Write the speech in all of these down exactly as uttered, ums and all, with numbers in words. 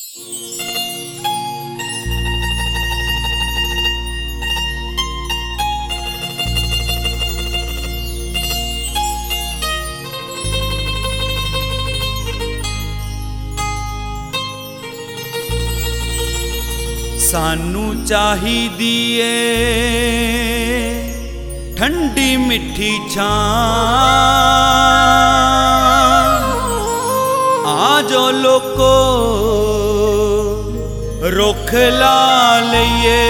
सानू चाहिदी ए ठंडी मिठी छां, आजो लोको रुख ला लईए।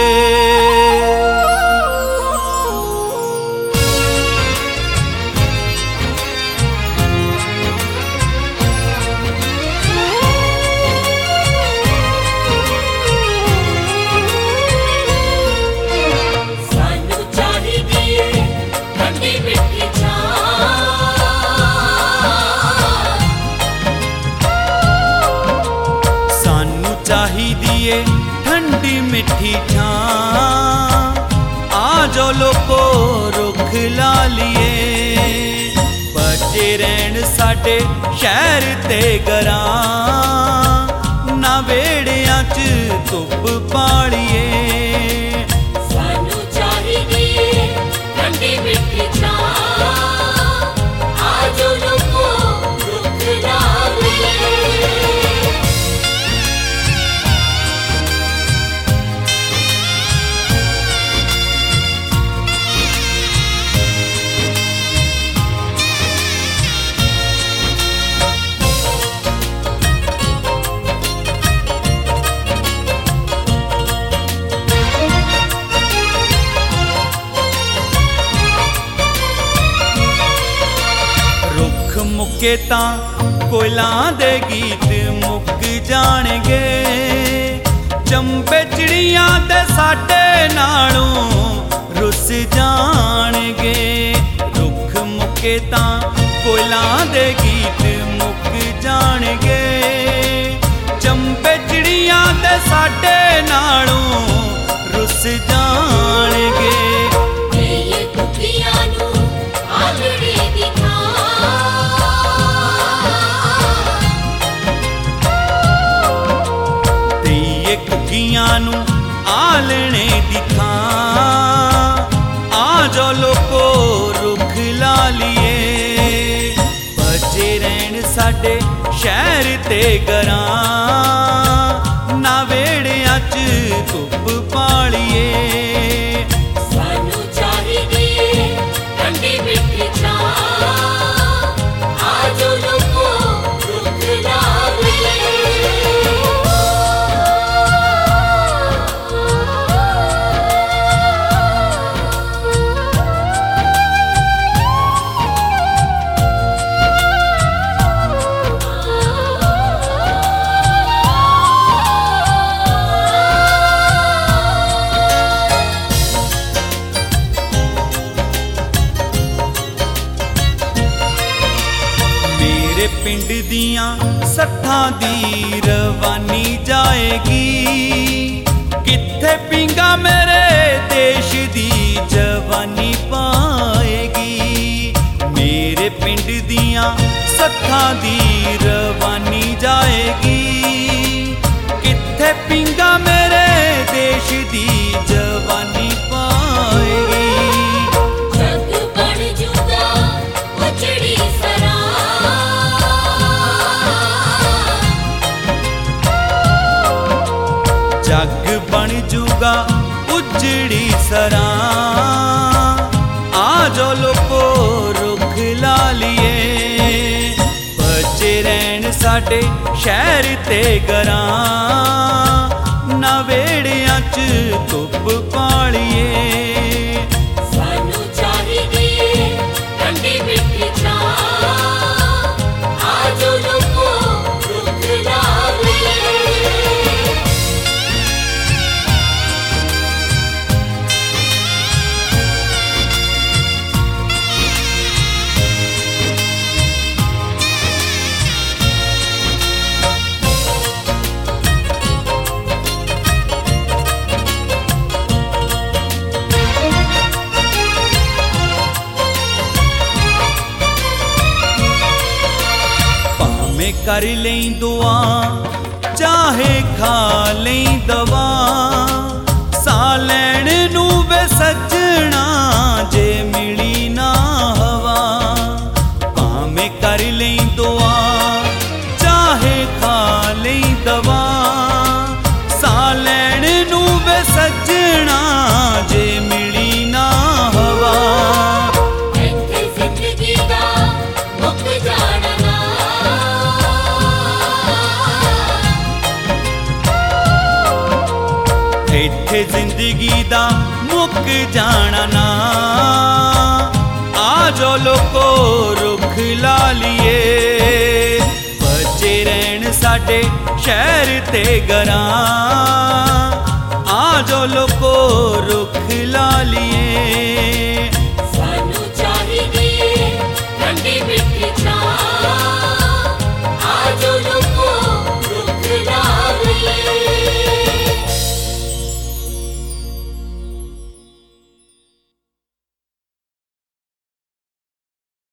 ठंडी मिठी छां, आजो लोको रुख ला लिए। बचे रहन साडे शहर ते घरां, ना वेड़ियां च धुप पालिए। सानू चाहिदी ठंडी मिठी छां, आजो लोको रुख ला लिए। मुक्के तां कोयलां दे गीत मुक जाणगे, चंबे चिड़ियां दे साडे नालों रुस जाणगे। रुख मुक्के तां कोयलां दे गीत मुक जाणगे, चंबे चिड़ियां दे साडे नालों रुस जाणगे। नू आलने दी थां, आजो लोको रुख ला लिए। बचे रहन साडे शहर ते घरां, ना वेड़ियां च धुप पालिए। सानू चाहिदी ठंडी मिठी छां, आजो लोको रुख ला लिए। पिंड दियां सत्थां दी रवानी जाएगी, कित्थे पिंगा मेरे देश दी जवानी पाएगी। मेरे पिंड दियां सत्थां दी रवानी जाएगी, कित्थे पिंगा मेरे देश दी जवानी पाएगी। जग बन जूगा उजड़ी सरां, आजो लोको रुख ला लिए। बचे रहन साडे शहर ते घरां, ना वेड़ियां च धुप पालिए। सानू चाहिदी ठंडी मिठी छां, आजो लोको रुख ला लिए। कर लें दुआ जा चाहे खा लई दवा सा लैण नू वे सजना जे मिली ना हवा भावें कर लई दुआ चाहे खा लई दवा सा लैण नू वे सजना जे मिली ना हवा ਇੱਥੇ ਜ਼ਿੰਦਗੀ ਦਾ ਮੁੱਕ ਜਾਣਾ ਇੱਥੇ ਜ਼ਿੰਦਗੀ ਦਾ ਮੁੱਕ ਜਾਣਾ ਨਾ ਆ ਜੋ ਲੋਕੋ ਰੁੱਖ ਲਾ ਲੀਏ ਬਚੇ ਰਹਿਣ ਸਾਡੇ ਸ਼ਹਿਰ ਤੇ ਘਰਾਂ ਆ ਜੋ ਲੋਕੋ ਰੁੱਖ ਲਾ ਲੀਏ